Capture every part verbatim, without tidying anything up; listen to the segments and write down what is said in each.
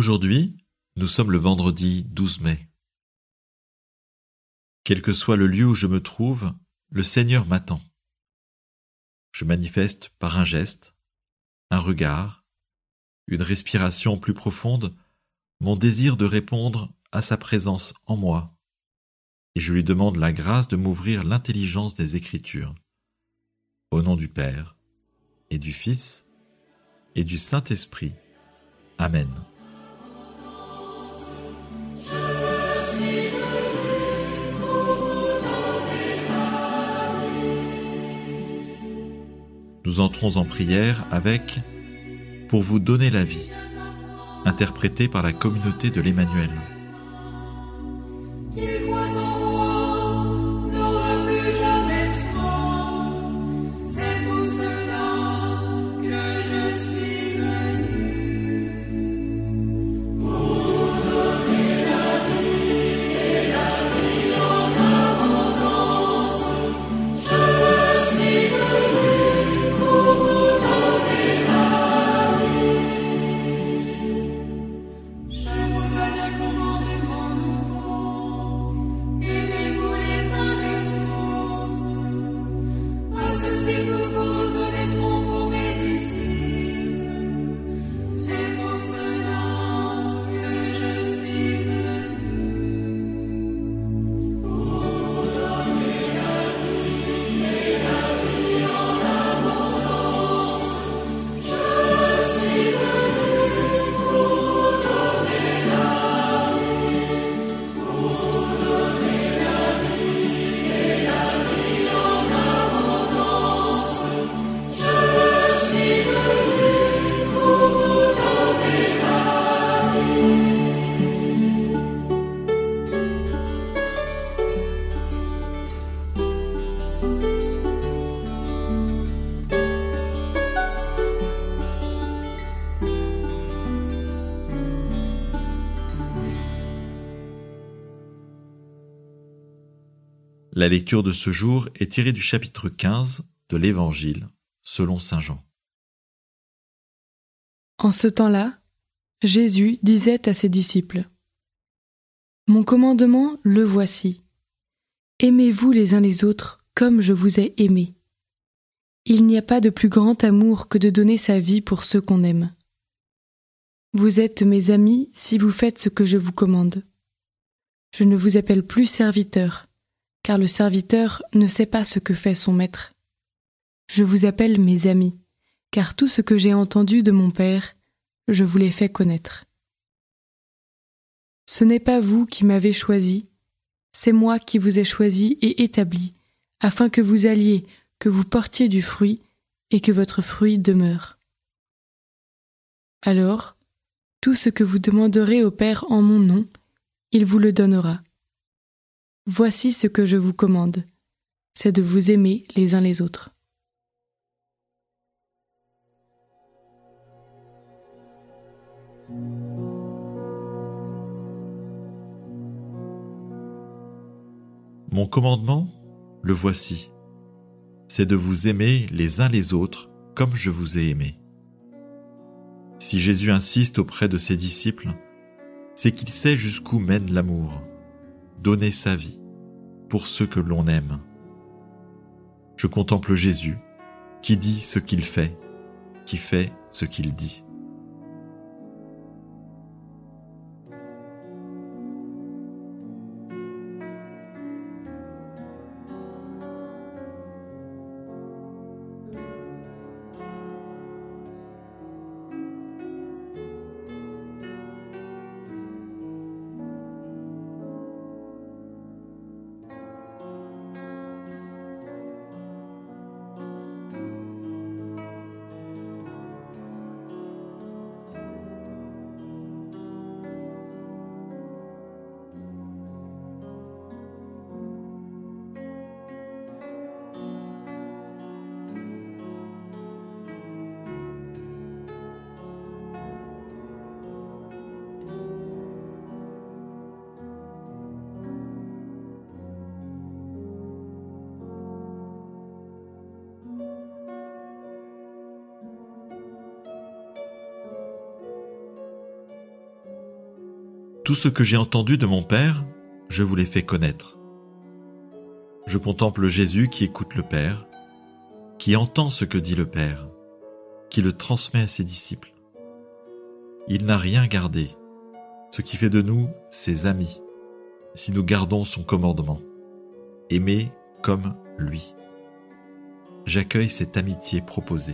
Aujourd'hui, nous sommes le vendredi douze mai. Quel que soit le lieu où je me trouve, le Seigneur m'attend. Je manifeste par un geste, un regard, une respiration plus profonde, mon désir de répondre à sa présence en moi, et je lui demande la grâce de m'ouvrir l'intelligence des Écritures. Au nom du Père, et du Fils, et du Saint-Esprit. Amen. Nous entrons en prière avec « Pour vous donner la vie », interprété par la communauté de l'Emmanuel. La lecture de ce jour est tirée du chapitre quinze de l'Évangile selon saint Jean. En ce temps-là, Jésus disait à ses disciples : « Mon commandement, le voici. Aimez-vous les uns les autres comme je vous ai aimés. Il n'y a pas de plus grand amour que de donner sa vie pour ceux qu'on aime. Vous êtes mes amis si vous faites ce que je vous commande. Je ne vous appelle plus serviteur, car le serviteur ne sait pas ce que fait son maître. Je vous appelle mes amis, car tout ce que j'ai entendu de mon Père, je vous l'ai fait connaître. Ce n'est pas vous qui m'avez choisi, c'est moi qui vous ai choisi et établi, afin que vous alliez, que vous portiez du fruit, et que votre fruit demeure. Alors, tout ce que vous demanderez au Père en mon nom, il vous le donnera. Voici ce que je vous commande, c'est de vous aimer les uns les autres. » Mon commandement, le voici, c'est de vous aimer les uns les autres comme je vous ai aimé. Si Jésus insiste auprès de ses disciples, c'est qu'il sait jusqu'où mène l'amour, donner sa vie pour ceux que l'on aime. Je contemple Jésus, qui dit ce qu'il fait, qui fait ce qu'il dit. Tout ce que j'ai entendu de mon Père, je vous l'ai fait connaître. Je contemple Jésus qui écoute le Père, qui entend ce que dit le Père, qui le transmet à ses disciples. Il n'a rien gardé, ce qui fait de nous ses amis, si nous gardons son commandement, aimer comme lui. J'accueille cette amitié proposée.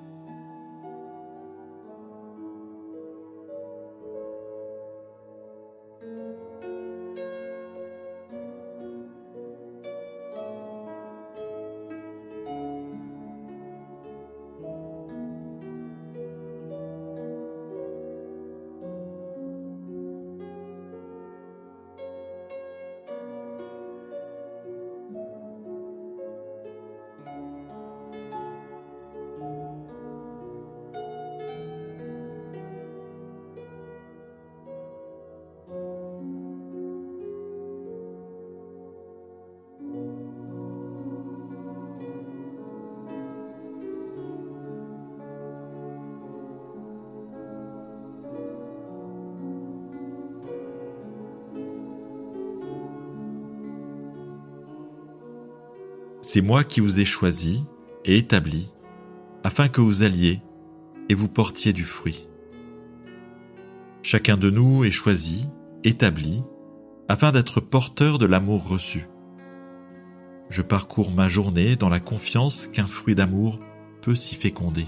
C'est moi qui vous ai choisi et établi, afin que vous alliez et vous portiez du fruit. Chacun de nous est choisi, établi, afin d'être porteur de l'amour reçu. Je parcours ma journée dans la confiance qu'un fruit d'amour peut s'y féconder.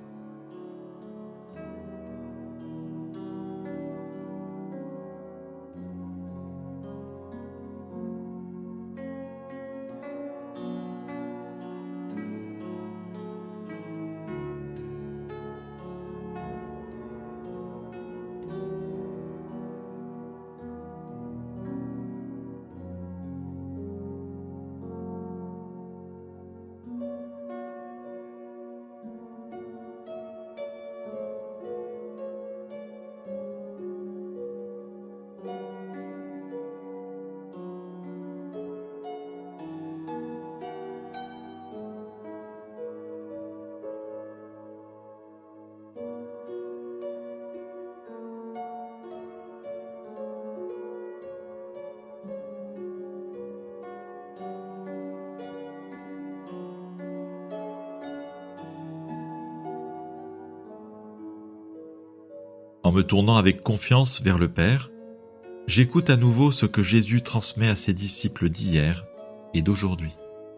En me tournant avec confiance vers le Père, j'écoute à nouveau ce que Jésus transmet à ses disciples d'hier et d'aujourd'hui.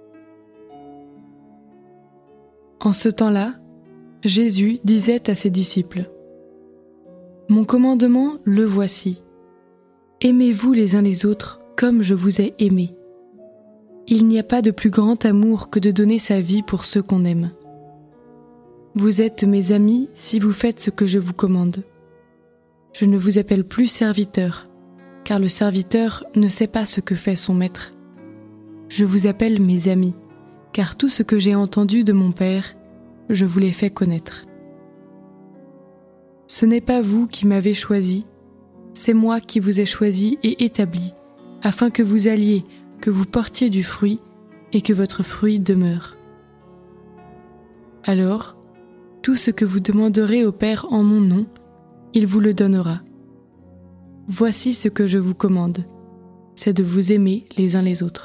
En ce temps-là, Jésus disait à ses disciples : « Mon commandement, le voici. Aimez-vous les uns les autres comme je vous ai aimés. Il n'y a pas de plus grand amour que de donner sa vie pour ceux qu'on aime. Vous êtes mes amis si vous faites ce que je vous commande. Je ne vous appelle plus serviteur, car le serviteur ne sait pas ce que fait son maître. Je vous appelle mes amis, car tout ce que j'ai entendu de mon Père, je vous l'ai fait connaître. Ce n'est pas vous qui m'avez choisi, c'est moi qui vous ai choisi et établi, afin que vous alliez, que vous portiez du fruit, et que votre fruit demeure. Alors, tout ce que vous demanderez au Père en mon nom, il vous le donnera. Voici ce que je vous commande, c'est de vous aimer les uns les autres. »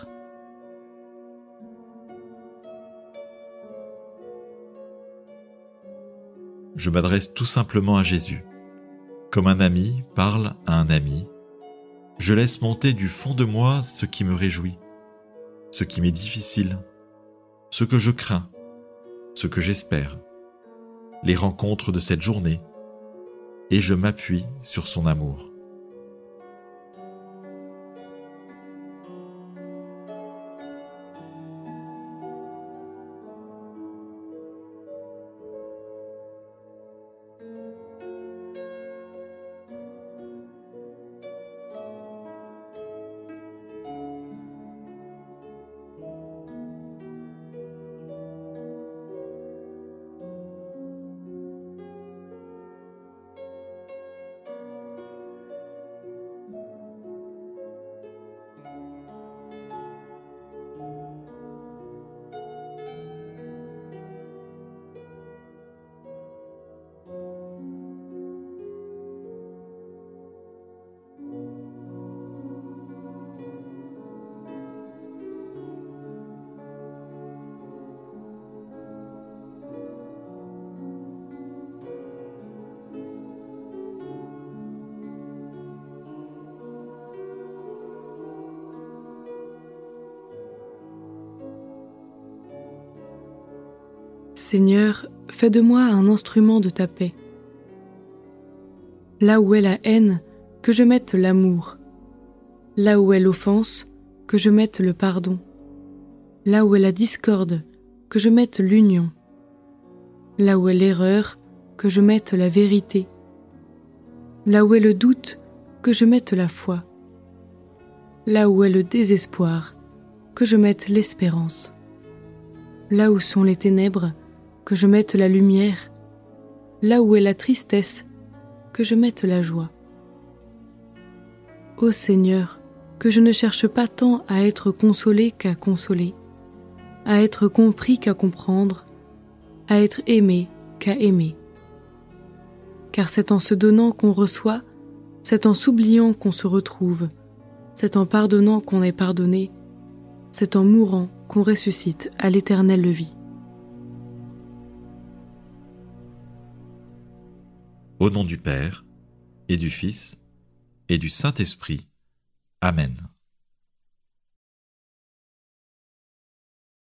Je m'adresse tout simplement à Jésus. Comme un ami parle à un ami, je laisse monter du fond de moi ce qui me réjouit, ce qui m'est difficile, ce que je crains, ce que j'espère, les rencontres de cette journée, et je m'appuie sur son amour. Seigneur, fais de moi un instrument de ta paix. Là où est la haine, que je mette l'amour. Là où est l'offense, que je mette le pardon. Là où est la discorde, que je mette l'union. Là où est l'erreur, que je mette la vérité. Là où est le doute, que je mette la foi. Là où est le désespoir, que je mette l'espérance. Là où sont les ténèbres, que je mette la lumière. Là où est la tristesse, que je mette la joie. Ô Seigneur, que je ne cherche pas tant à être consolé qu'à consoler, à être compris qu'à comprendre, à être aimé qu'à aimer. Car c'est en se donnant qu'on reçoit, c'est en s'oubliant qu'on se retrouve, c'est en pardonnant qu'on est pardonné, c'est en mourant qu'on ressuscite à l'éternelle vie. Au nom du Père, et du Fils, et du Saint-Esprit. Amen.